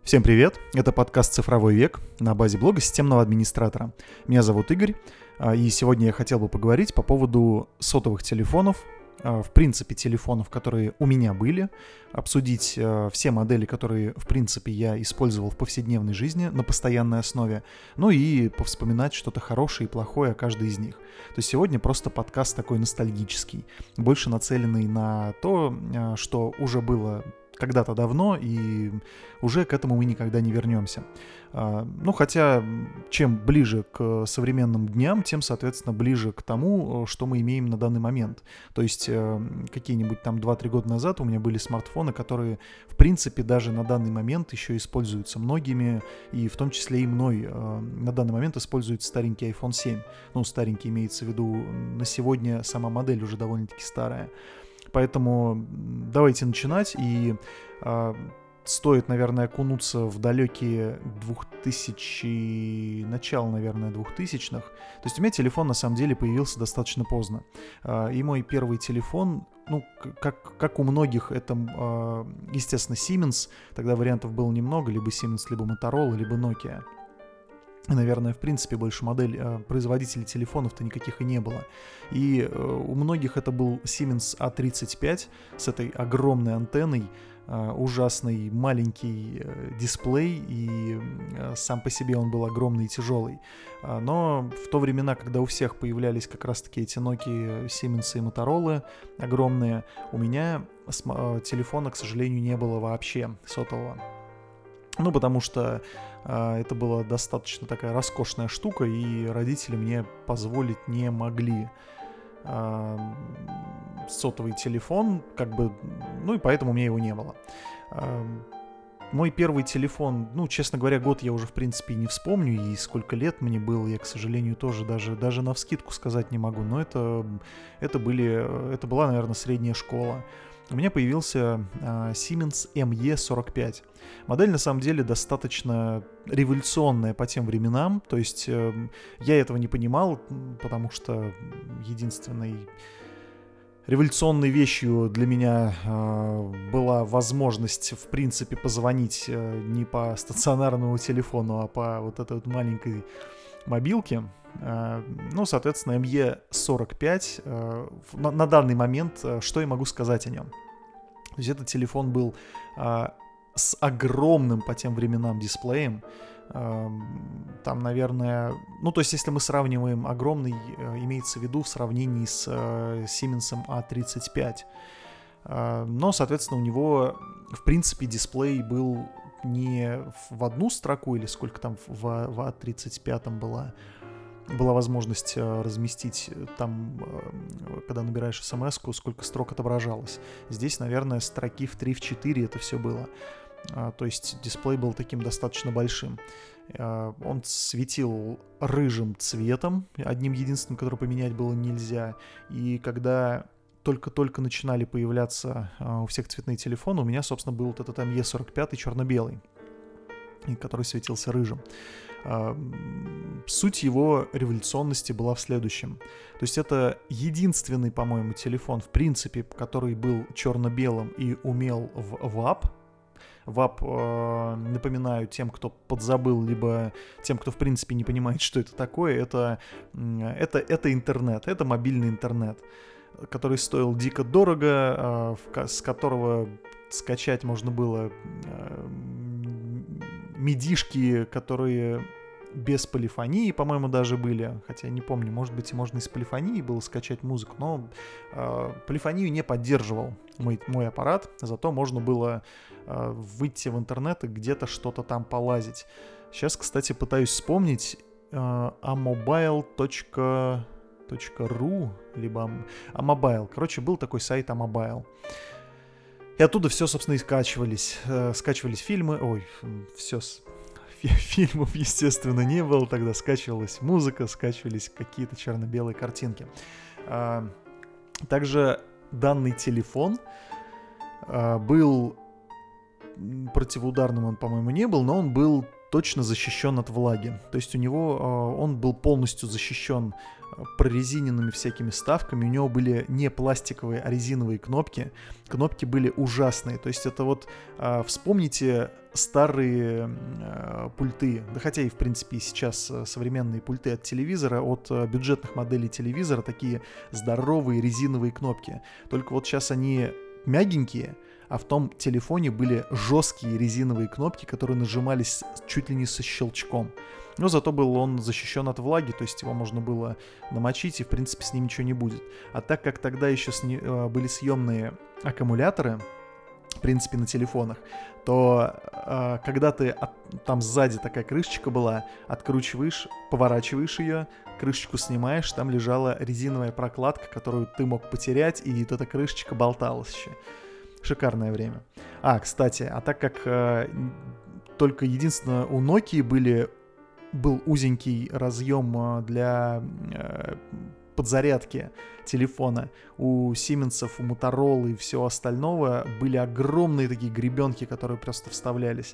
Всем привет! Это подкаст «Цифровой век» на базе блога системного администратора. Меня зовут Игорь, и сегодня я хотел бы поговорить по поводу сотовых телефонов, в принципе, телефонов, которые у меня были, обсудить все модели, которые, в принципе, я использовал в повседневной жизни на постоянной основе, ну и повспоминать что-то хорошее и плохое о каждой из них. То есть сегодня просто подкаст такой ностальгический, больше нацеленный на то, что уже было когда-то давно, и уже к этому мы никогда не вернемся. Ну, хотя, чем ближе к современным дням, тем, соответственно, ближе к тому, что мы имеем на данный момент. То есть, какие-нибудь там 2-3 года назад у меня были смартфоны, которые, в принципе, даже на данный момент еще используются многими, и в том числе и мной. На данный момент используется старенький iPhone 7. Ну, старенький имеется в виду, на сегодня сама модель уже довольно-таки старая. Поэтому давайте начинать, и стоит, наверное, окунуться в далекие 2000, начало, наверное, 2000-х. То есть у меня телефон, на самом деле, появился достаточно поздно. И мой первый телефон, ну, как у многих, это, естественно, Siemens. Тогда вариантов было немного, либо Siemens, либо Motorola, либо Nokia. И, наверное, в принципе, больше производителей телефонов-то никаких и не было. И у многих это был Siemens A35 с этой огромной антенной, ужасный маленький дисплей, и сам по себе он был огромный и тяжелый. Но в то времена, когда у всех появлялись как раз-таки эти Nokia, Siemens и Motorola огромные, у меня телефона, к сожалению, не было вообще сотового. Ну, потому что это была достаточно такая роскошная штука, и родители мне позволить не могли сотовый телефон, как бы, ну и поэтому у меня его не было. Мой первый телефон, ну, честно говоря, год я уже, в принципе, не вспомню, и сколько лет мне было, я, к сожалению, тоже даже навскидку сказать не могу, но это была, наверное, средняя школа. У меня появился Siemens ME45. Модель, на самом деле, достаточно революционная по тем временам. То есть я этого не понимал, потому что единственной революционной вещью для меня была возможность, в принципе, позвонить не по стационарному телефону, а по вот этой вот маленькой мобилке. Ну, соответственно, ME45 на данный момент, что я могу сказать о нем? То есть этот телефон был с огромным по тем временам дисплеем. Там, наверное, ну, то есть если мы сравниваем огромный, имеется в виду в сравнении с Siemens A35. Но, соответственно, у него, в принципе, дисплей был не в одну строку, или сколько там в A35 была возможность разместить там, когда набираешь смс-ку, сколько строк отображалось. Здесь, наверное, строки в 3-4 это все было. То есть дисплей был таким достаточно большим. Он светил рыжим цветом, одним единственным, который поменять было нельзя. И когда только-только начинали появляться у всех цветные телефоны, у меня, собственно, был вот этот ME45 черно-белый, который светился рыжим. Суть его революционности была в следующем. То есть это единственный, по-моему, телефон, в принципе, который был черно-белым и умел в WAP. WAP, напоминаю тем, кто подзабыл, либо тем, кто, в принципе, не понимает, что это такое, это интернет, это мобильный интернет, который стоил дико дорого, с которого скачать можно было медишки, которые без полифонии, по-моему, даже были. Хотя не помню, может быть, и можно из полифонии было скачать музыку, но полифонию не поддерживал мой аппарат, зато можно было выйти в интернет и где-то что-то там полазить. Сейчас, кстати, пытаюсь вспомнить amobile.ru либо amobile. Короче, был такой сайт amobile. И оттуда все, собственно, и скачивались. Скачивались фильмы. Фильмов, естественно, не было. Тогда скачивалась музыка, скачивались какие-то черно-белые картинки. Также данный телефон был противоударным, он, по-моему, не был, но он был точно защищен от влаги. То есть у него он был полностью защищен прорезиненными всякими вставками. У него были не пластиковые, а резиновые кнопки. Кнопки были ужасные. То есть это вот вспомните старые пульты, да хотя и в принципе и сейчас современные пульты от телевизора, от бюджетных моделей телевизора, такие здоровые резиновые кнопки. Только вот сейчас они мягенькие, а в том телефоне были жесткие резиновые кнопки, которые нажимались чуть ли не со щелчком. Но зато был он защищен от влаги, то есть его можно было намочить, и в принципе с ним ничего не будет. А так как тогда еще были съемные аккумуляторы, в принципе, на телефонах, то когда ты там сзади такая крышечка была, откручиваешь, поворачиваешь ее, крышечку снимаешь, там лежала резиновая прокладка, которую ты мог потерять, и вот эта крышечка болталась еще. Шикарное время. Кстати, так как только единственное у Nokia был узенький разъем для подзарядки телефона, у Siemens, у Motorola и всего остального были огромные такие гребенки, которые просто вставлялись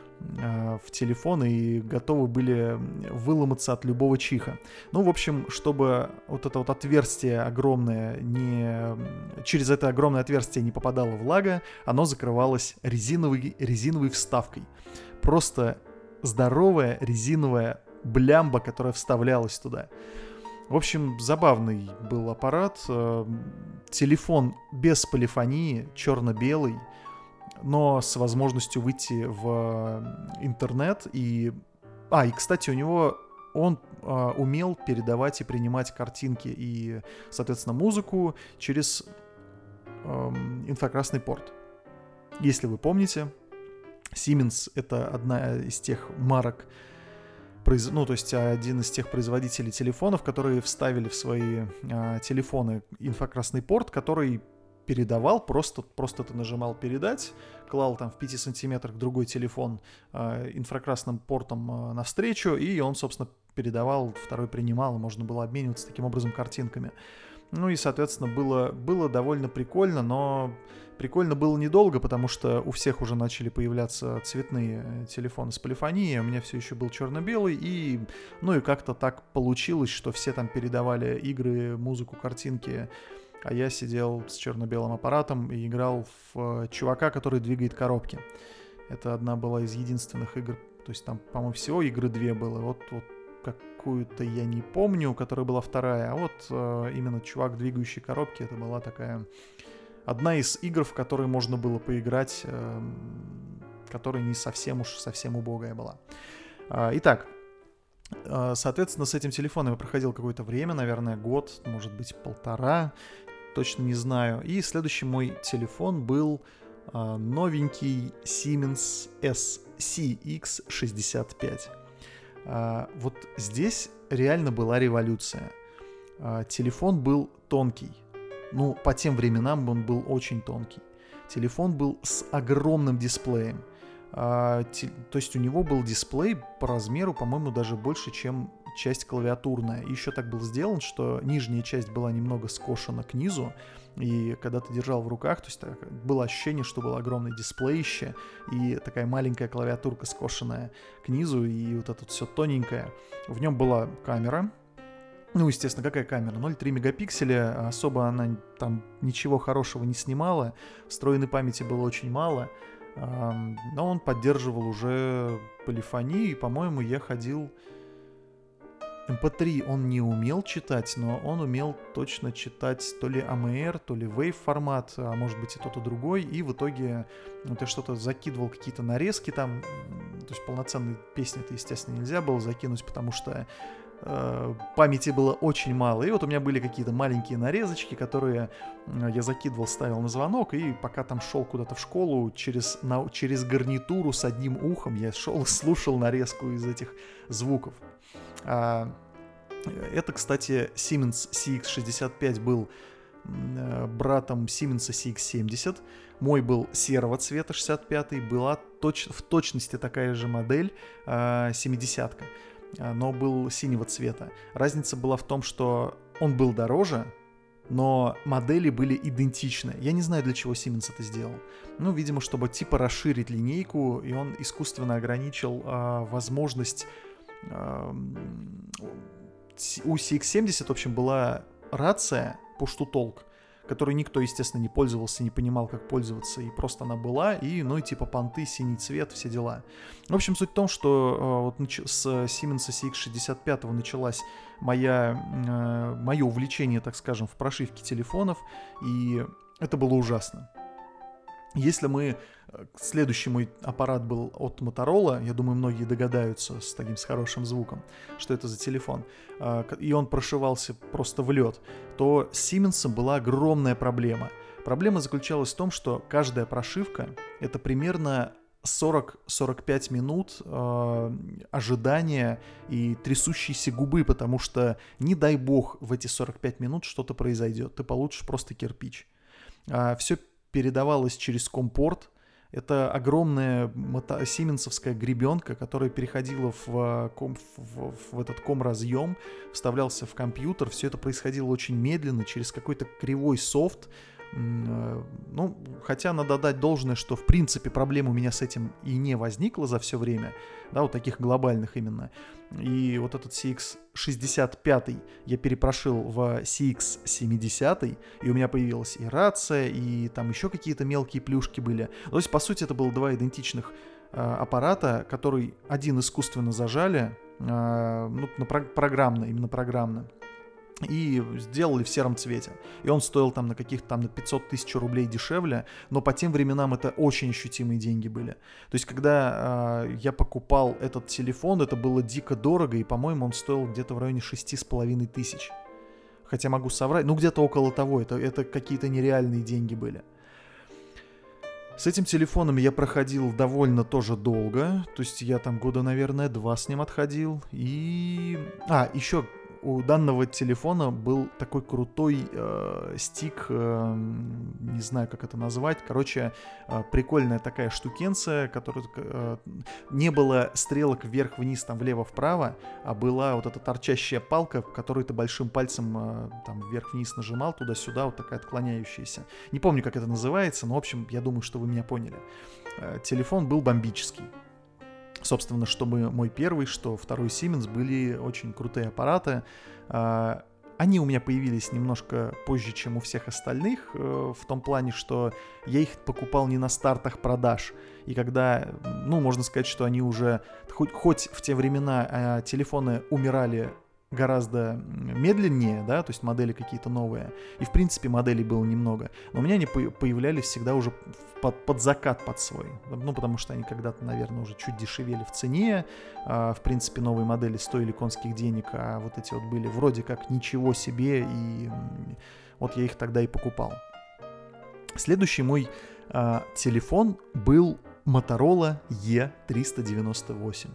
в телефон и готовы были выломаться от любого чиха. Ну, в общем, чтобы вот это вот отверстие огромное через это огромное отверстие не попадала влага, оно закрывалось резиновой вставкой. Просто здоровая резиновая блямба, которая вставлялась туда. В общем, забавный был аппарат. Телефон без полифонии, черно-белый, но с возможностью выйти в интернет. И, кстати, он умел передавать и принимать картинки и, соответственно, музыку через инфракрасный порт. Если вы помните, Siemens — это одна из тех марок, то есть один из тех производителей телефонов, которые вставили в свои телефоны инфракрасный порт, который передавал, просто ты нажимал передать, клал там в 5 сантиметрах другой телефон инфракрасным портом навстречу, и он, собственно, передавал, второй принимал, и можно было обмениваться таким образом картинками. Ну и, соответственно, было довольно прикольно, но прикольно было недолго, потому что у всех уже начали появляться цветные телефоны с полифонией, а у меня все еще был черно-белый, и как-то так получилось, что все там передавали игры, музыку, картинки, а я сидел с черно-белым аппаратом и играл в чувака, который двигает коробки. Это одна была из единственных игр, то есть там, по-моему, всего игры 2 было, вот какую-то я не помню, которая была вторая, а вот именно чувак, двигающий коробки, это была такая одна из игр, в которые можно было поиграть, которая не совсем убогая была. Итак, соответственно, с этим телефоном я проходил какое-то время, наверное, год, может быть, 1,5, точно не знаю. И следующий мой телефон был новенький Siemens SCX65. Вот здесь реально была революция. Телефон был тонкий. По тем временам он был очень тонкий. Телефон был с огромным дисплеем. То есть у него был дисплей по размеру, по-моему, даже больше, чем часть клавиатурная. И еще так был сделан, что нижняя часть была немного скошена к низу, и когда ты держал в руках, то есть было ощущение, что был огромный дисплеище и такая маленькая клавиатурка скошенная к низу, и вот это все тоненькое. В нем была камера. Естественно, какая камера? 0,3 мегапикселя, особо она там ничего хорошего не снимала, встроенной памяти было очень мало, но он поддерживал уже полифонию, и, по-моему, я ходил... MP3 он не умел читать, но он умел точно читать то ли AMR, то ли WAV формат, а может быть и тот, и другой, и в итоге ты что-то закидывал, какие-то нарезки там, то есть полноценной песни это, естественно, нельзя было закинуть, потому что памяти было очень мало, и вот у меня были какие-то маленькие нарезочки, которые я закидывал, ставил на звонок, и пока там шел куда-то в школу, через гарнитуру с одним ухом я шел и слушал нарезку из этих звуков. Это, кстати, Siemens CX65 был братом Siemens CX70. Мой был серого цвета, 65-й. Была в точности такая же модель, 70-ка, но был синего цвета. Разница была в том, что он был дороже, но модели были идентичны. Я не знаю, для чего Siemens это сделал. Видимо, чтобы типа расширить линейку, и он искусственно ограничил возможность у CX-70, в общем, была рация Push-to-Talk, которой никто, естественно, не пользовался, не понимал, как пользоваться, и просто она была, и, ну, и типа понты, синий цвет, все дела. В общем, суть в том, что вот с Siemens CX65 началось мое увлечение, так скажем, в прошивке телефонов, и это было ужасно. Если следующий мой аппарат был от Motorola, я думаю, многие догадаются с хорошим звуком, что это за телефон, и он прошивался просто в лед, то с Siemens была огромная проблема. Проблема заключалась в том, что каждая прошивка — это примерно 40-45 минут ожидания и трясущейся губы, потому что, не дай бог, в эти 45 минут что-то произойдет, ты получишь просто кирпич. Все передавалось через компорт. Это огромная сименсовская гребенка, которая переходила в этот ком-разъем, вставлялся в компьютер. Все это происходило очень медленно, через какой-то кривой софт. Ну, хотя надо отдать должное, что в принципе проблем у меня с этим и не возникло за все время, да, вот таких глобальных именно. И вот этот CX65 я перепрошил в CX70, и у меня появилась и рация, и там еще какие-то мелкие плюшки были. То есть, по сути, это было два идентичных аппарата, который один искусственно зажали, именно программно, и сделали в сером цвете. И он стоил там на каких-то там на 500 тысяч рублей дешевле, но по тем временам это очень ощутимые деньги были. То есть, когда я покупал этот телефон, это было дико дорого, и, по-моему, он стоил где-то в районе 6,5 тысяч. Хотя могу соврать, ну где-то около того, это какие-то нереальные деньги были. С этим телефоном я проходил довольно тоже долго, то есть я там года, наверное, 2 с ним отходил, и... еще... У данного телефона был такой крутой стик, не знаю, как это назвать. Короче, прикольная такая штукенция, которая не было стрелок вверх-вниз, там влево-вправо, а была вот эта торчащая палка, которую ты большим пальцем там вверх-вниз нажимал, туда-сюда, вот такая отклоняющаяся. Не помню, как это называется, но, в общем, я думаю, что вы меня поняли. Телефон был бомбический. Собственно, чтобы мой первый, что второй Siemens были очень крутые аппараты. Они у меня появились немножко позже, чем у всех остальных, в том плане, что я их покупал не на стартах продаж. И когда, можно сказать, что они уже, хоть в те времена телефоны умирали гораздо медленнее, да, то есть модели какие-то новые, и в принципе моделей было немного, но у меня они появлялись всегда уже под закат под свой, потому что они когда-то, наверное, уже чуть дешевели в цене, в принципе новые модели стоили конских денег, а вот эти вот были вроде как ничего себе, и вот я их тогда и покупал. Следующий мой телефон был Motorola E398.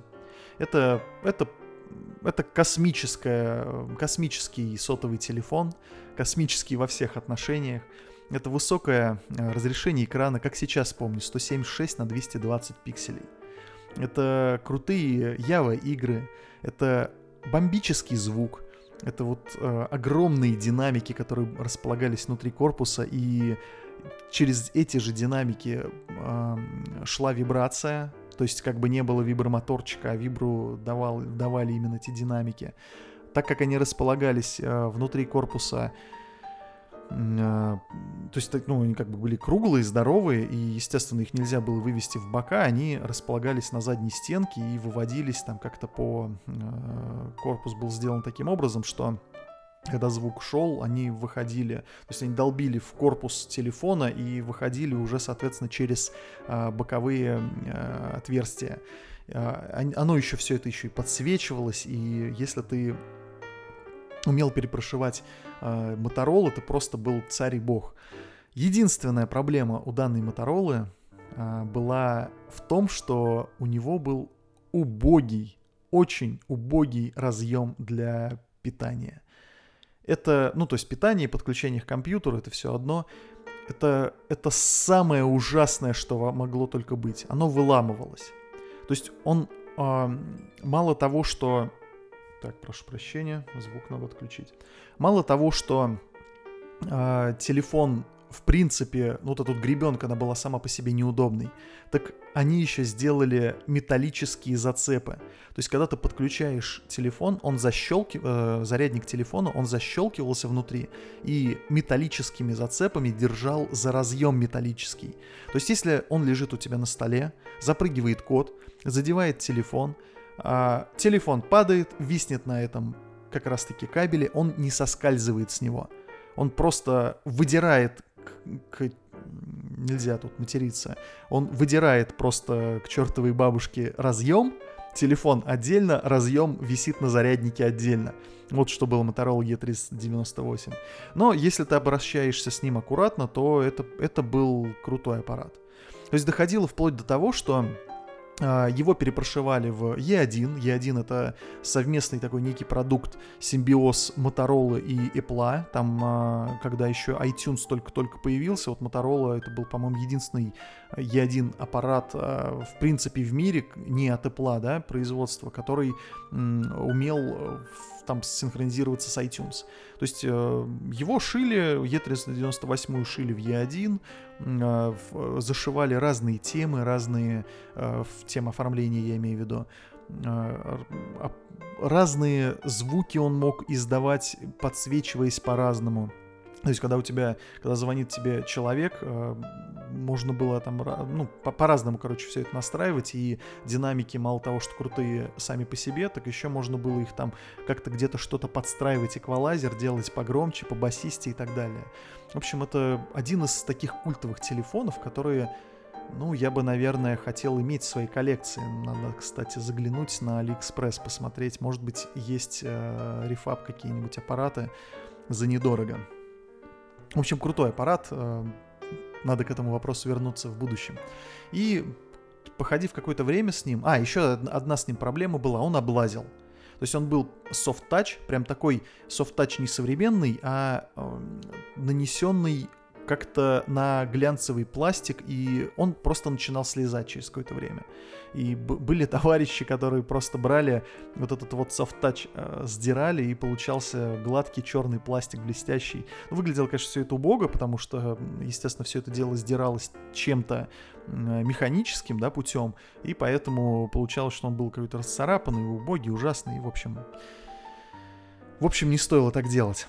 Это космический сотовый телефон, космический во всех отношениях. Это высокое разрешение экрана, как сейчас помню, 176 на 220 пикселей. Это крутые Java игры, это бомбический звук, это вот огромные динамики, которые располагались внутри корпуса, и через эти же динамики шла вибрация. То есть как бы не было вибромоторчика, а вибру давали именно эти динамики. Так как они располагались внутри корпуса, то есть они как бы были круглые, здоровые, и, естественно, их нельзя было вывести в бока, они располагались на задней стенке и выводились там как-то корпус был сделан таким образом, что когда звук шел, они выходили, то есть они долбили в корпус телефона и выходили уже, соответственно, через боковые отверстия. Оно еще все это еще и подсвечивалось, и если ты умел перепрошивать Motorola, ты просто был царь и бог. Единственная проблема у данной Motorola была в том, что у него был очень убогий разъем для питания. Это, то есть питание и подключение к компьютеру, это все одно. Это самое ужасное, что могло только быть. Оно выламывалось. То есть он мало того, что... Так, прошу прощения, звук надо отключить. Мало того, что телефон в принципе, вот эта вот гребенка, она была сама по себе неудобной, так они еще сделали металлические зацепы. То есть, когда ты подключаешь телефон, зарядник телефона, он защелкивался внутри и металлическими зацепами держал за разъем металлический. То есть, если он лежит у тебя на столе, запрыгивает кот, задевает телефон, телефон падает, виснет на этом как раз-таки кабеле, он не соскальзывает с него. Он просто выдирает нельзя тут материться. Он выдирает просто к чертовой бабушке разъем, телефон отдельно, разъем висит на заряднике отдельно. Вот что было Motorola E398. Но если ты обращаешься с ним аккуратно, то это был крутой аппарат. То есть доходило вплоть до того, что его перепрошивали в E1. E1 — это совместный такой некий продукт, симбиоз Motorola и Apple. Там, когда еще iTunes только-только появился, вот Motorola — это был, по-моему, единственный E1 аппарат, в принципе, в мире, не от Apple, да, производства, который умел там синхронизироваться с iTunes. То есть его шили, E398 шили в E1, зашивали разные темы, разные темы оформления, я имею в виду, разные звуки он мог издавать, подсвечиваясь по-разному. То есть, когда звонит тебе человек, можно было там, по-разному, все это настраивать, и динамики, мало того, что крутые сами по себе, так еще можно было их там как-то где-то что-то подстраивать, эквалайзер, делать погромче, побасистее и так далее. В общем, это один из таких культовых телефонов, которые, я бы, наверное, хотел иметь в своей коллекции. Надо, кстати, заглянуть на AliExpress, посмотреть, может быть, есть рефаб какие-нибудь аппараты за недорого. В общем, крутой аппарат, надо к этому вопросу вернуться в будущем. И походив какое-то время с ним... еще одна с ним проблема была, он облазил. То есть он был soft-touch, прям такой soft-touch не современный, а нанесенный как-то на глянцевый пластик, и он просто начинал слезать через какое-то время. И были товарищи, которые просто брали вот этот вот soft-touch, сдирали, и получался гладкий черный пластик, блестящий. Выглядело, конечно, все это убого, потому что, естественно, все это дело сдиралось чем-то механическим, да, путем, и поэтому получалось, что он был какой-то расцарапанный, убогий, ужасный, и, в общем, не стоило так делать.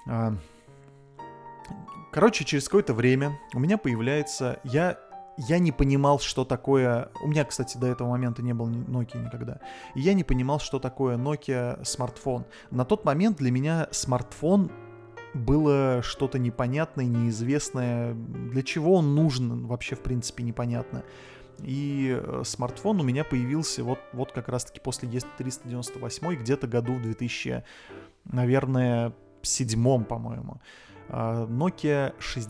Короче, через какое-то время у меня появляется... Я не понимал, что такое... У меня, кстати, до этого момента не было Nokia никогда. И я не понимал, что такое Nokia смартфон. На тот момент для меня смартфон было что-то непонятное, неизвестное. Для чего он нужен, вообще, в принципе, непонятно. И смартфон у меня появился вот как раз-таки после E398, где-то году в 2000, наверное, 7, по-моему. Nokia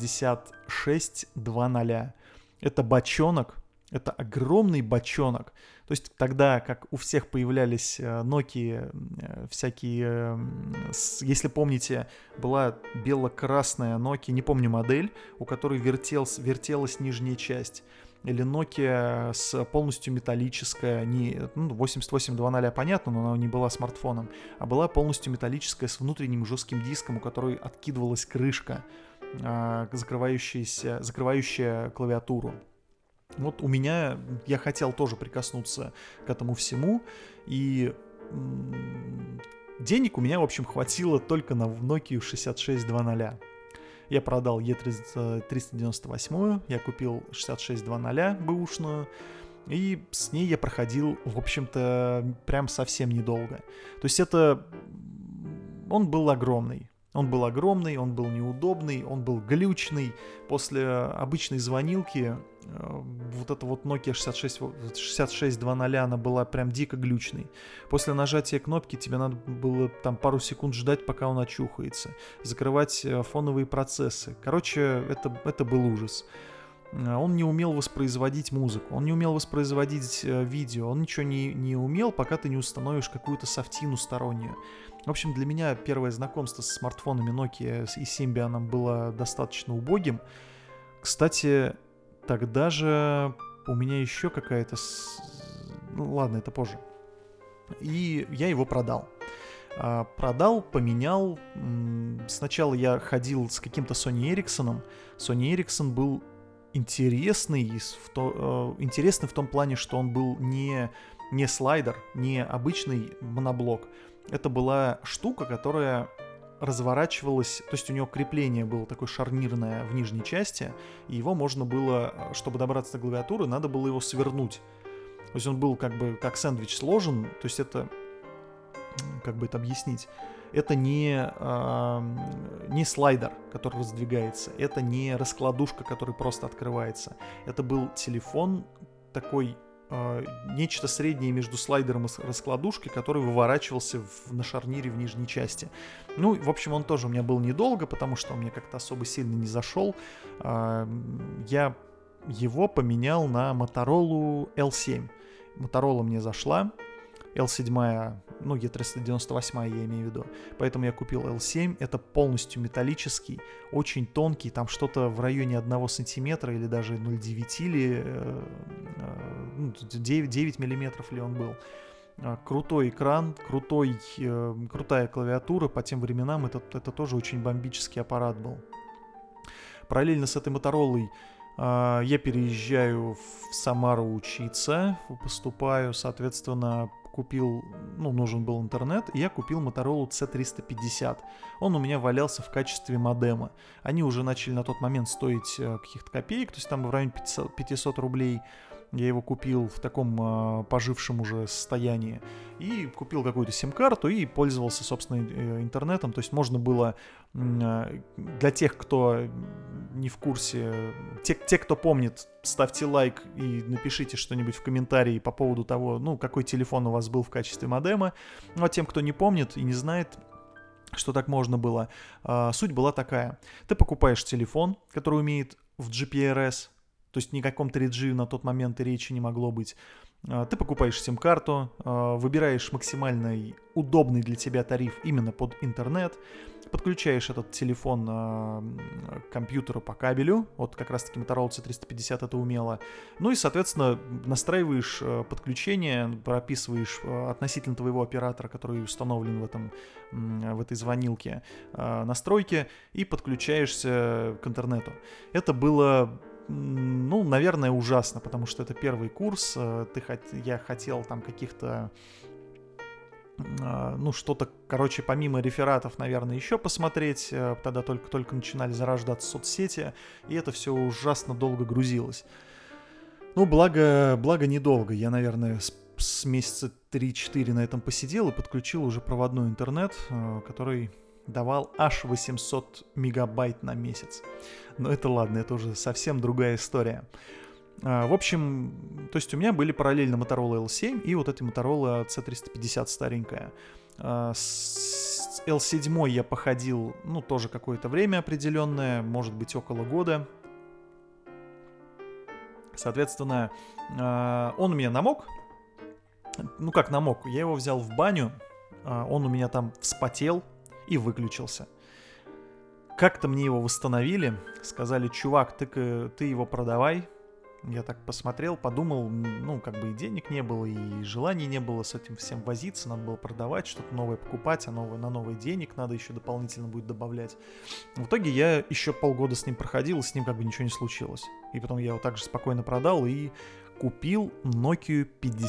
6620. Это бочонок, это огромный бочонок. То есть тогда, как у всех появлялись Nokia всякие, если помните, была бело-красная Nokia, не помню модель, у которой вертелась нижняя часть. Или Nokia с полностью металлическая, 8800, понятно, но она не была смартфоном, а была полностью металлическая с внутренним жестким диском, у которой откидывалась крышка, закрывающая клавиатуру. Вот у меня, я хотел тоже прикоснуться к этому всему, и денег у меня, в общем, хватило только на Nokia 6620. Я продал E398, я купил 6620 бэушную, и с ней я проходил, в общем-то, прям совсем недолго. То есть он был огромный. Он был неудобный, он был глючный. После обычной звонилки вот эта вот Nokia 6620, она была прям дико глючной. После нажатия кнопки тебе надо было там пару секунд ждать, пока он очухается. Закрывать фоновые процессы. Короче, это был ужас. Он не умел воспроизводить музыку, он не умел воспроизводить видео, он ничего не умел, пока ты не установишь какую-то софтину стороннюю. В общем, для меня первое знакомство с смартфонами Nokia и Symbian было достаточно убогим. Кстати, тогда же у меня еще какая-то... ладно, это позже. И я его продал. Продал, поменял. Сначала я ходил с каким-то Sony Ericsson. Sony Ericsson был интересный в том плане, что он был не слайдер, не обычный моноблок. Это была штука, которая разворачивалась, то есть у него крепление было такое шарнирное в нижней части, и его можно было, чтобы добраться до клавиатуры, надо было его свернуть. То есть он был как бы как сэндвич сложен, то есть это, как бы это объяснить, это не слайдер, который раздвигается, это не раскладушка, которая просто открывается. Это был телефон такой, нечто среднее между слайдером и раскладушкой, который выворачивался на шарнире в нижней части. Ну, в общем, он тоже у меня был недолго, потому что он мне как-то особо сильно не зашел. Я его поменял на Motorola L7. Motorola мне зашла. L7, ну, E398 я имею в виду. Поэтому я купил L7. Это полностью металлический, очень тонкий, там что-то в районе 1 сантиметра или даже 0,9 или 9 миллиметров ли он был. Крутой экран, крутая клавиатура. По тем временам это тоже очень бомбический аппарат был. Параллельно с этой Motorola я переезжаю в Самару учиться, поступаю, соответственно, купил, нужен был интернет, и я купил Motorola C350. Он у меня валялся в качестве модема. Они уже начали на тот момент стоить каких-то копеек, то есть там в районе 500 рублей. Я его купил в таком пожившем уже состоянии. И купил какую-то сим-карту и пользовался, собственно, интернетом. То есть можно было для тех, кто не в курсе, те, кто помнит, ставьте лайк и напишите что-нибудь в комментарии по поводу того, какой телефон у вас был в качестве модема. Ну, а тем, кто не помнит и не знает, что так можно было, суть была такая. Ты покупаешь телефон, который умеет в GPRS, то есть ни о каком 3G на тот момент и речи не могло быть. Ты покупаешь сим-карту, выбираешь максимально удобный для тебя тариф именно под интернет, подключаешь этот телефон к компьютеру по кабелю, вот как раз-таки Motorola C350 это умело, ну и, соответственно, настраиваешь подключение, прописываешь относительно твоего оператора, который установлен в этой звонилке, настройки, и подключаешься к интернету. Это было... наверное, ужасно, потому что это первый курс, я хотел там каких-то, что-то, помимо рефератов, наверное, еще посмотреть, тогда только начинали зарождаться соцсети, и это все ужасно долго грузилось. Благо недолго, я, наверное, с месяца 3-4 на этом посидел и подключил уже проводной интернет, который... давал аж 800 мегабайт на месяц. Но это ладно, это уже совсем другая история. В общем, то есть у меня были параллельно Motorola L7 и вот эта Motorola C350 старенькая. С L7 я походил, тоже какое-то время определенное, может быть, около года. Соответственно, он у меня намок. Как намок? Я его взял в баню, он у меня там вспотел и выключился. Как-то мне его восстановили, сказали: чувак, ты его продавай. Я так посмотрел, подумал, и денег не было, и желания не было с этим всем возиться, надо было продавать, что-то новое покупать, на новый денег надо еще дополнительно будет добавлять. В итоге я еще полгода с ним проходил, и с ним ничего не случилось. И потом я его также спокойно продал и купил Nokia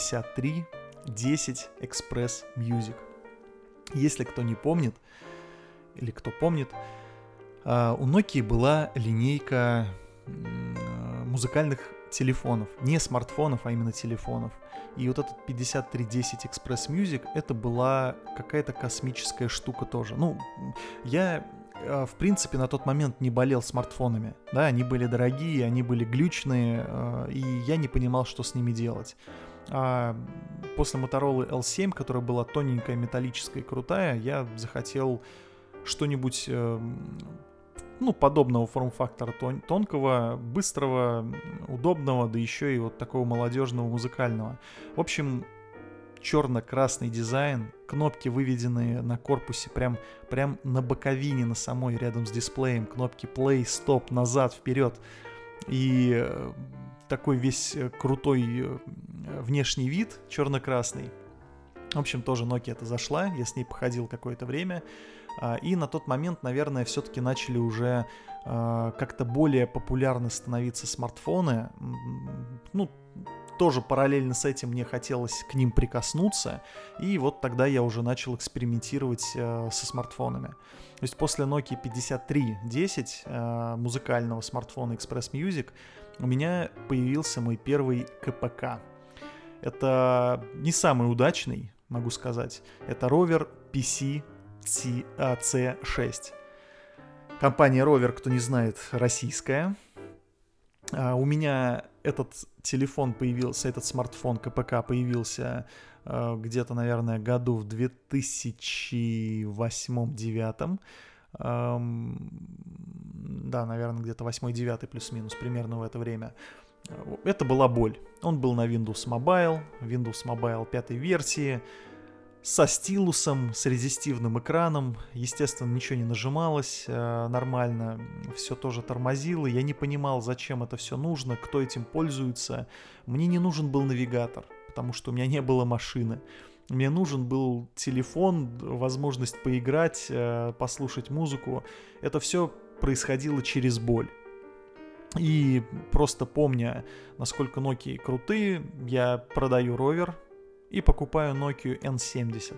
5310 Express Music. Если кто не помнит, или кто помнит, у Nokia была линейка музыкальных телефонов, не смартфонов, а именно телефонов. И вот этот 5310 Express Music, это была какая-то космическая штука тоже. Я, в принципе, на тот момент не болел смартфонами. Да, они были дорогие, они были глючные, и я не понимал, что с ними делать. А после Motorola L7, которая была тоненькая, металлическая и крутая, я захотел что-нибудь, подобного форм-фактора, тонкого, быстрого, удобного, да еще и вот такого молодежного, музыкального. В общем, черно-красный дизайн, кнопки выведенные на корпусе прям на боковине, на самой, рядом с дисплеем, кнопки play, стоп, назад, вперед. И такой весь крутой внешний вид, черно-красный. В общем, тоже Nokia это зашла, я с ней походил какое-то время. И на тот момент, наверное, все-таки начали уже как-то более популярны становиться смартфоны. Ну, тоже параллельно с этим мне хотелось к ним прикоснуться, и вот тогда я уже начал экспериментировать со смартфонами. То есть после Nokia 5310, музыкального смартфона Express Music, у меня появился мой первый КПК. Это не самый удачный, могу сказать. Это Rover PC-C6. Компания Rover, кто не знает, российская. У меня этот телефон появился, этот смартфон КПК появился где-то, наверное, году в 2008-2009. Да, наверное, где-то 8-9 плюс-минус, примерно в это время. Это была боль. Он был на Windows Mobile 5 версии, со стилусом, с резистивным экраном. Естественно, ничего не нажималось нормально, все тоже тормозило. Я не понимал, зачем это все нужно, кто этим пользуется. Мне не нужен был навигатор, потому что у меня не было машины. Мне нужен был телефон, возможность поиграть, послушать музыку. Это все происходило через боль. И просто помня, насколько Nokia крутые, я продаю Rover и покупаю Nokia N70.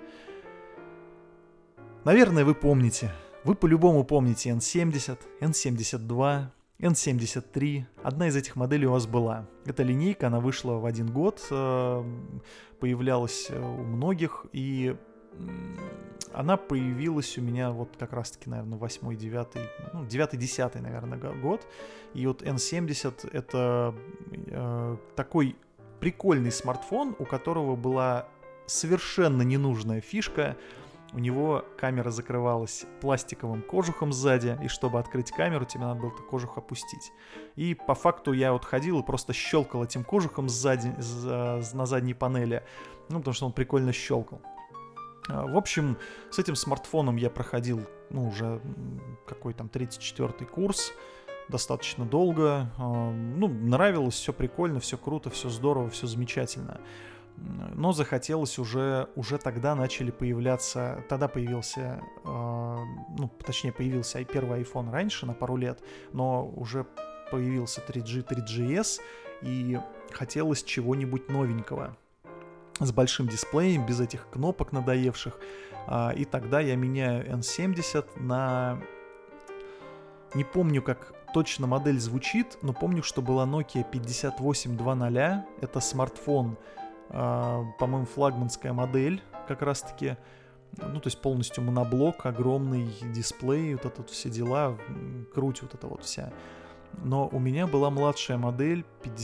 Наверное, вы помните. Вы по-любому помните N70, N72, N73. Одна из этих моделей у вас была. Эта линейка, она вышла в один год, появлялась у многих, и она появилась у меня вот как раз-таки, наверное, 8-9, 9-10, наверное, год. И вот N70 это такой прикольный смартфон, у которого была совершенно ненужная фишка. У него камера закрывалась пластиковым кожухом сзади, и чтобы открыть камеру, тебе надо было этот кожух опустить. И по факту я вот ходил и просто щелкал этим кожухом сзади, на задней панели, потому что он прикольно щелкал. В общем, с этим смартфоном я проходил, уже какой там 3-4 курс, достаточно долго. Нравилось, все прикольно, все круто, все здорово, все замечательно. Но захотелось уже тогда начали появляться, тогда появился, появился первый iPhone раньше, на пару лет, но уже появился 3G, 3GS, и хотелось чего-нибудь новенького, с большим дисплеем, без этих кнопок надоевших. И тогда я меняю N70 на... Не помню, как точно модель звучит, но помню, что была Nokia 5820. Это смартфон, по-моему, флагманская модель как раз-таки. То есть полностью моноблок, огромный дисплей, вот это вот все дела, круть вот это вот вся. Но у меня была младшая модель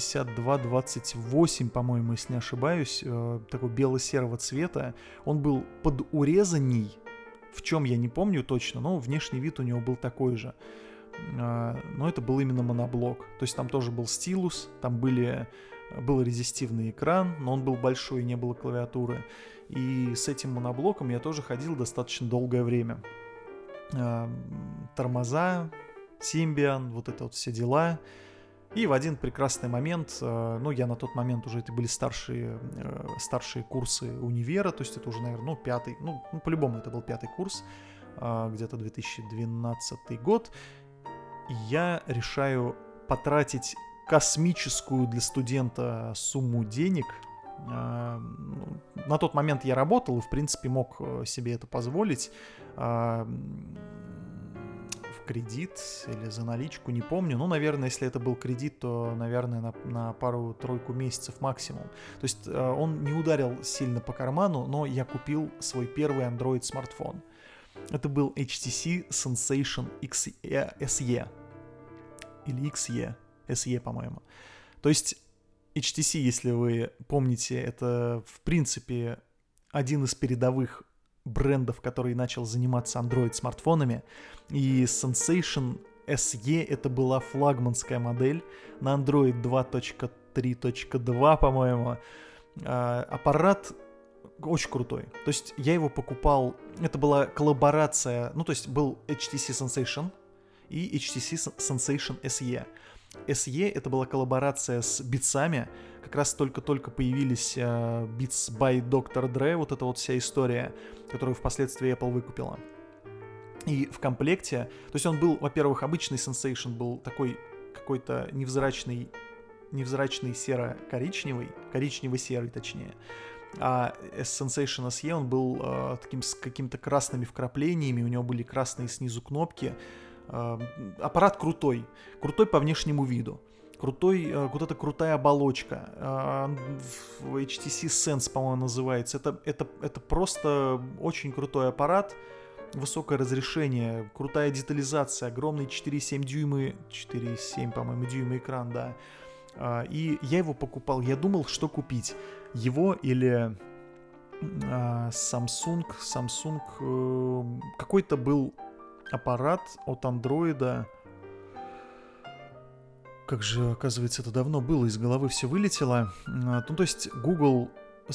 5228, по-моему, если не ошибаюсь, такой бело-серого цвета. Он был подурезанней, в чем я не помню точно, но внешний вид у него был такой же. Но это был именно моноблок. То есть там тоже был стилус, там был резистивный экран, но он был большой, не было клавиатуры. И с этим моноблоком я тоже ходил достаточно долгое время. Тормоза, Symbian, вот это вот все дела. И в один прекрасный момент, я на тот момент уже, это были старшие курсы универа, то есть это уже, наверное, пятый, по-любому это был 5-й курс, где-то 2012 год. И я решаю потратить космическую для студента сумму денег. На тот момент я работал и, в принципе, мог себе это позволить. В кредит или за наличку, не помню. Наверное, если это был кредит, то, наверное, на пару-тройку месяцев максимум. То есть он не ударил сильно по карману, но я купил свой первый Android-смартфон. Это был HTC Sensation SE. Или XE. SE, по-моему. То есть HTC, если вы помните, это, в принципе, один из передовых брендов, который начал заниматься Android-смартфонами. И Sensation SE это была флагманская модель на Android 2.3.2, по-моему. Аппарат очень крутой. То есть я его покупал... Это была коллаборация... то есть был HTC Sensation и HTC Sensation SE. SE — это была коллаборация с Beats'ами. Как раз только-только появились Beats by Dr. Dre, вот эта вот вся история, которую впоследствии Apple выкупила. И в комплекте, то есть он был, во-первых, обычный Sensation был такой какой-то невзрачный серо-коричневый, коричнево-серый точнее. А Sensation SE он был таким с какими-то красными вкраплениями, у него были красные снизу кнопки. Аппарат крутой по внешнему виду. Вот эта крутая оболочка. HTC Sense, по-моему, называется. Это просто очень крутой аппарат. Высокое разрешение, крутая детализация, огромный 4,7 дюйма, 4,7, по-моему, дюйма экран, да. И я его покупал, я думал, что купить. Его или Samsung, какой-то был аппарат от Android. Как же, оказывается, это давно было, из головы все вылетело. Ну, то есть Google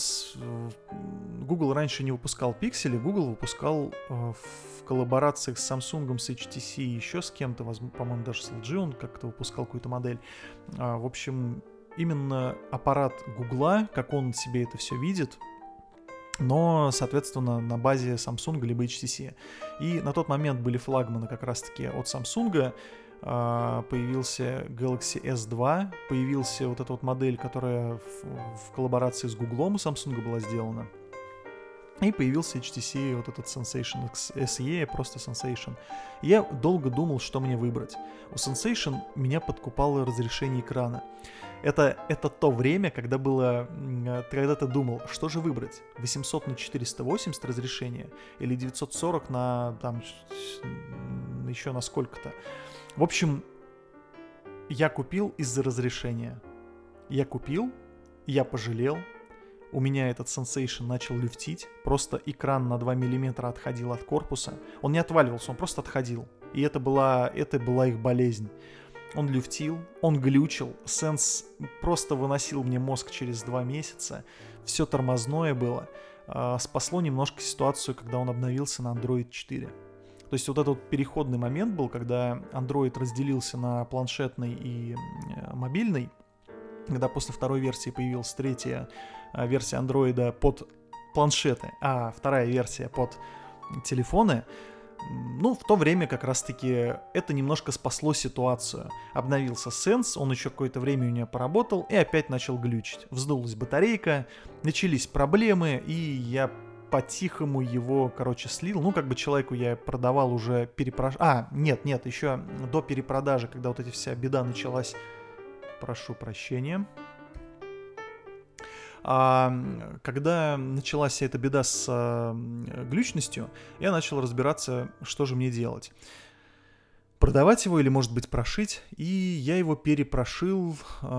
раньше не выпускал пиксели, Google выпускал в коллаборациях с Samsung, с HTC и еще с кем-то, по-моему, даже с LG он как-то выпускал какую-то модель. В общем, именно аппарат Google, как он себе это все видит, но, соответственно, на базе Samsung либо HTC. И на тот момент были флагманы как раз-таки от Samsung. Появился Galaxy S2, появился вот эта вот модель, которая в коллаборации с Google у Samsung была сделана. И появился HTC, вот этот Sensation SE, просто Sensation. Я долго думал, что мне выбрать. У Sensation меня подкупало разрешение экрана. Это то время, когда ты думал, что же выбрать? 800 на 480 разрешение или 940 на там еще на сколько-то. В общем, я купил из-за разрешения. Я пожалел. У меня этот Sensation начал люфтить. Просто экран на 2 мм отходил от корпуса. Он не отваливался, он просто отходил. И это была их болезнь. Он люфтил, он глючил. Sense просто выносил мне мозг через 2 месяца. Все тормозное было. Спасло немножко ситуацию, когда он обновился на Android 4. То есть вот этот переходный момент был, когда Android разделился на планшетный и мобильный, когда после второй версии появилась третья версия Android под планшеты, а вторая версия под телефоны. Ну, в то время как раз-таки это немножко спасло ситуацию. Обновился Sense, он еще какое-то время у меня поработал и опять начал глючить. Вздулась батарейка, начались проблемы, и я по-тихому его, слил. Ну, как бы человеку я продавал уже нет, еще до перепродажи, когда вот эта вся беда началась. Прошу прощения. Когда началась вся эта беда с глючностью, я начал разбираться, что же мне делать. Продавать его или, может быть, прошить. И я его перепрошил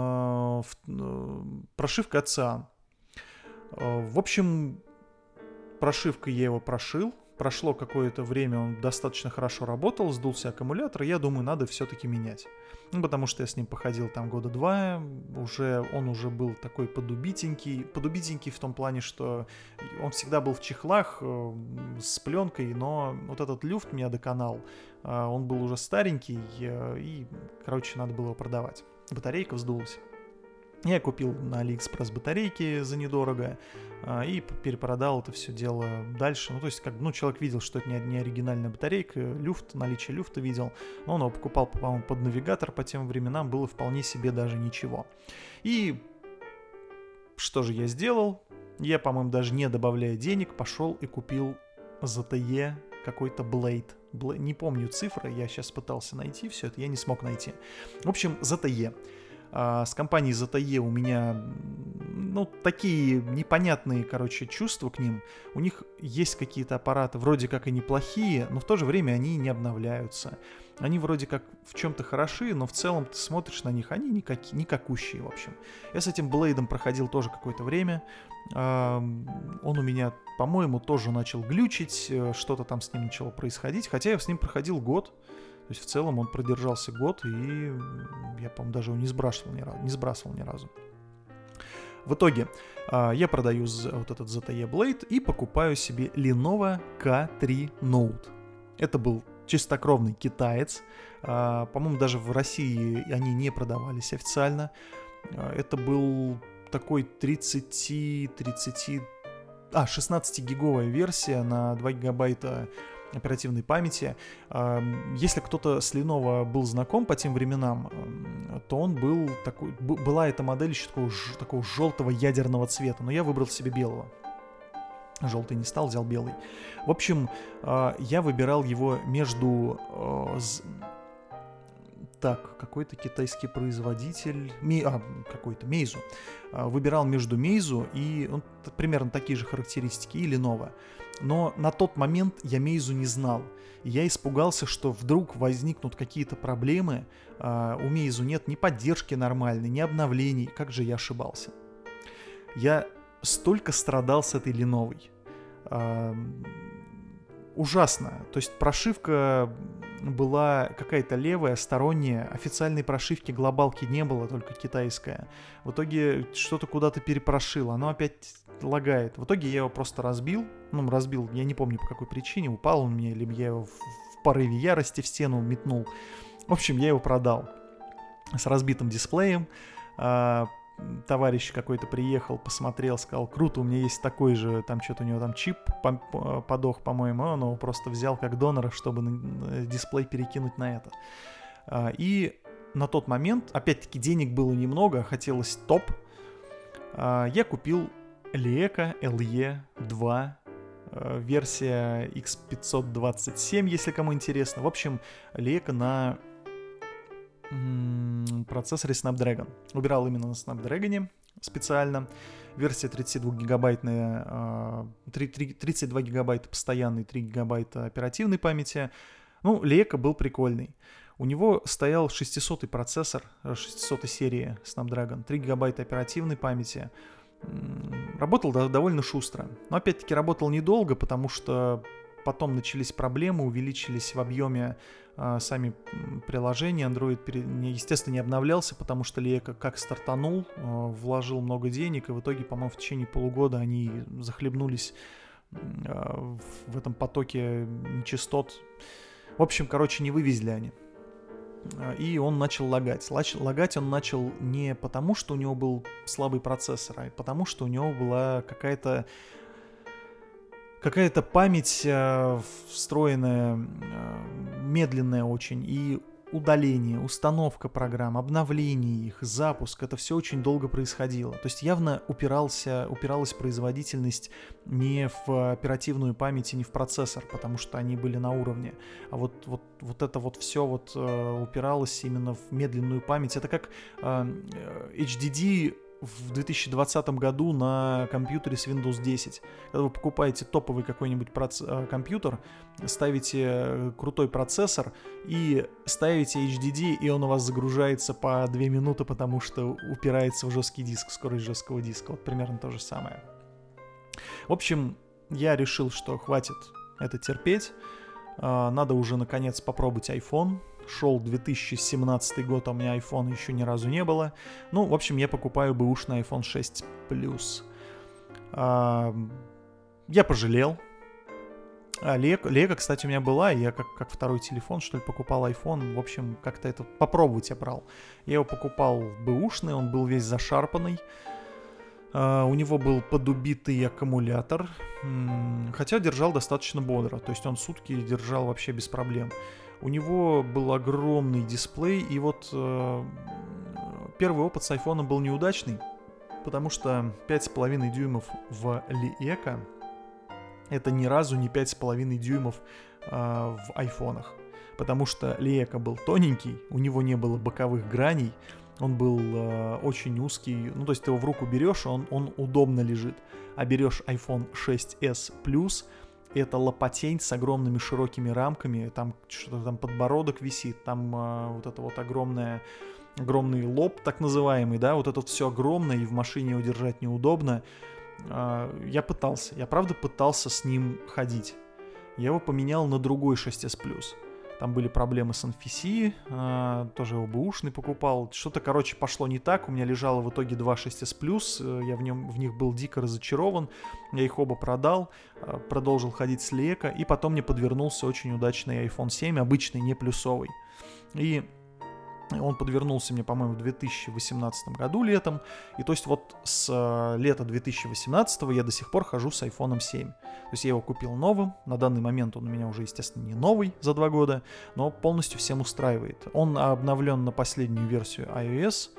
прошивкой Ocean. В общем, прошивкой я его прошил. Прошло какое-то время, он достаточно хорошо работал, сдулся аккумулятор, я думаю, надо все-таки менять. Ну, потому что я с ним походил там года 2, он уже был такой подубитенький в том плане, что он всегда был в чехлах с пленкой, но вот этот люфт меня доконал, он был уже старенький, и, надо было его продавать. Батарейка вздулась. Я купил на AliExpress батарейки за недорого и перепродал это все дело дальше. Ну, то есть, человек видел, что это не оригинальная батарейка, наличие люфта видел, но он его покупал, по-моему, под навигатор по тем временам, было вполне себе даже ничего. И что же я сделал? Я, по-моему, даже не добавляя денег, пошел и купил ZTE какой-то Blade. Не помню цифры, я сейчас пытался найти все это, я не смог найти. В общем, ZTE. С компанией ZTE у меня, такие непонятные, чувства к ним. У них есть какие-то аппараты, вроде как и неплохие, но в то же время они не обновляются. Они вроде как в чем-то хороши, но в целом ты смотришь на них, они никакущие, в общем. Я с этим Блейдом проходил тоже какое-то время. Он у меня, по-моему, тоже начал глючить, что-то там с ним начало происходить, хотя я с ним проходил год. То есть в целом он продержался год, и я, по-моему, даже его не сбрасывал ни разу. В итоге я продаю вот этот ZTE Blade и покупаю себе Lenovo K3 Note. Это был чистокровный китаец. По-моему, даже в России они не продавались официально. Это был такой 16-гиговая версия на 2 гигабайта оперативной памяти. Если кто-то с Lenovo был знаком по тем временам, то он был такой, была эта модель еще такого желтого ядерного цвета, но я выбрал себе белого. Желтый не стал, взял белый. В общем, я выбирал его между... какой-то китайский производитель, какой-то Meizu. Выбирал между Meizu и примерно такие же характеристики, и Lenovo. Но на тот момент я Meizu не знал. И я испугался, что вдруг возникнут какие-то проблемы. У Meizu нет ни поддержки нормальной, ни обновлений. Как же я ошибался. Я столько страдал с этой Lenovo. Ужасно. То есть прошивка была какая-то левая, сторонняя. Официальной прошивки глобалки не было, только китайская. В итоге что-то куда-то перепрошило. Оно опять лагает. В итоге я его просто разбил. Разбил, я не помну по какой причине. Упал он мне, либо я его в порыве ярости в стену метнул. В общем, я его продал. С разбитым дисплеем. Товарищ какой-то приехал, посмотрел, сказал: круто, у меня есть такой же, там что-то у него там чип подох, по-моему, он его просто взял как донора, чтобы дисплей перекинуть на это. И на тот момент, опять-таки, денег было немного, хотелось топ. Я купил Leeka LE2, версия X527, если кому интересно. В общем, Leeka на процессоре Snapdragon. Убирал именно на Snapdragon специально. Версия 32-гигабайтная, 32 гигабайта постоянной, 3 гигабайта оперативной памяти. Leeka был прикольный. У него стоял 600-й процессор, 600-й серии Snapdragon, 3 гигабайта оперативной памяти. Работал довольно шустро. Но опять-таки работал недолго, потому что потом начались проблемы, увеличились в объеме сами приложения. Android, естественно, не обновлялся, потому что Leeka как стартанул, вложил много денег, и в итоге, по-моему, в течение полугода они захлебнулись в этом потоке нечистот. В общем, не вывезли они. И он начал лагать. Лагать он начал не потому, что у него был слабый процессор, а потому, что у него была какая-то память встроенная, медленная очень, и удаление, установка программ, обновление их, запуск, это все очень долго происходило. То есть явно упиралась производительность не в оперативную память и не в процессор, потому что они были на уровне, а вот это все упиралось именно в медленную память. Это как HDD в 2020 году на компьютере с Windows 10. Когда вы покупаете топовый какой-нибудь компьютер, ставите крутой процессор и ставите HDD, и он у вас загружается по 2 минуты, потому что упирается в жесткий диск, скорость жесткого диска. Вот примерно то же самое. В общем, я решил, что хватит это терпеть. Надо уже наконец попробовать iPhone. Шел 2017 год, а у меня iPhone еще ни разу не было. В общем, я покупаю бэушный iPhone 6 Plus. Я пожалел. Leeka, кстати, у меня была, и я как второй телефон, что ли, покупал iPhone. В общем, как-то это попробовать я брал. Я его покупал бэушный, он был весь зашарпанный. У него был подубитый аккумулятор, хотя держал достаточно бодро. То есть он сутки держал вообще без проблем. У него был огромный дисплей, и первый опыт с iPhone был неудачный, потому что 5,5 дюймов в Leeka это ни разу не 5,5 дюймов в айфонах, потому что Leeka был тоненький, у него не было боковых граней, он был очень узкий, то есть ты его в руку берешь, он удобно лежит, а берешь iPhone 6s Plus, это лопатень с огромными широкими рамками, там что-то там подбородок висит, там огромный лоб так называемый, да, это все огромное, и в машине его держать неудобно. Я правда пытался с ним ходить. Я его поменял на другой 6s Plus. там были проблемы с NFC, тоже его бэушный покупал. Что-то, короче, пошло не так, у меня лежало в итоге 2 6s Plus, я в них был дико разочарован, я их оба продал, продолжил ходить с Лека, и потом мне подвернулся очень удачный iPhone 7, обычный, не плюсовый. И он подвернулся мне, по-моему, в 2018 году летом. И то есть вот с лета 2018 я до сих пор хожу с iPhone 7. То есть я его купил новым. На данный момент он у меня уже, естественно, не новый за 2 года, но полностью всем устраивает. Он обновлен на последнюю версию iOS.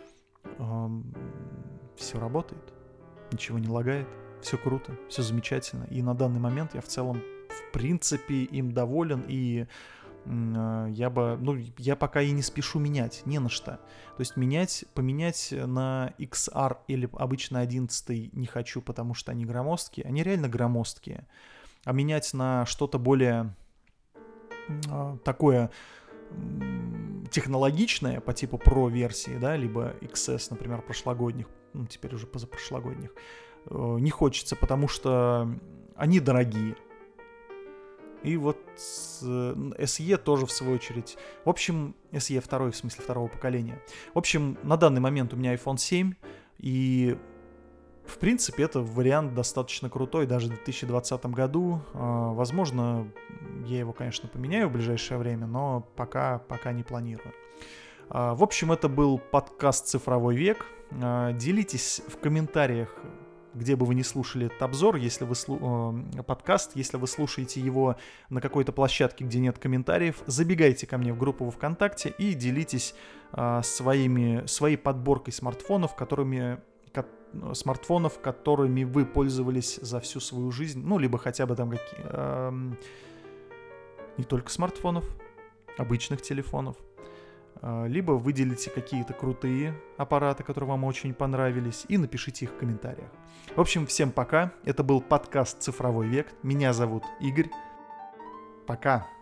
Все работает. Ничего не лагает. Все круто. Все замечательно. И на данный момент я в целом, в принципе, им доволен. И я пока и не спешу менять, не на что. То есть поменять на XR или обычно 11 не хочу, потому что они громоздкие. Они реально громоздкие. А менять на что-то более такое технологичное по типу Pro версии, да, либо XS, например, прошлогодних, теперь уже позапрошлогодних, не хочется, потому что они дорогие. И вот SE тоже в свою очередь. В общем, SE второй, в смысле второго поколения. В общем, на данный момент у меня iPhone 7, и в принципе это вариант достаточно крутой, даже в 2020 году. Возможно, я его, конечно, поменяю в ближайшее время, но пока не планирую. В общем, это был подкаст «Цифровой век». Делитесь в комментариях, где бы вы ни слушали этот обзор, если вы подкаст, если вы слушаете его на какой-то площадке, где нет комментариев, забегайте ко мне в группу во ВКонтакте и делитесь своей подборкой смартфонов, которыми вы пользовались за всю свою жизнь, либо хотя бы там не только смартфонов, обычных телефонов. Либо выделите какие-то крутые аппараты, которые вам очень понравились, и напишите их в комментариях. В общем, всем пока. Это был подкаст «Цифровой век». Меня зовут Игорь. Пока.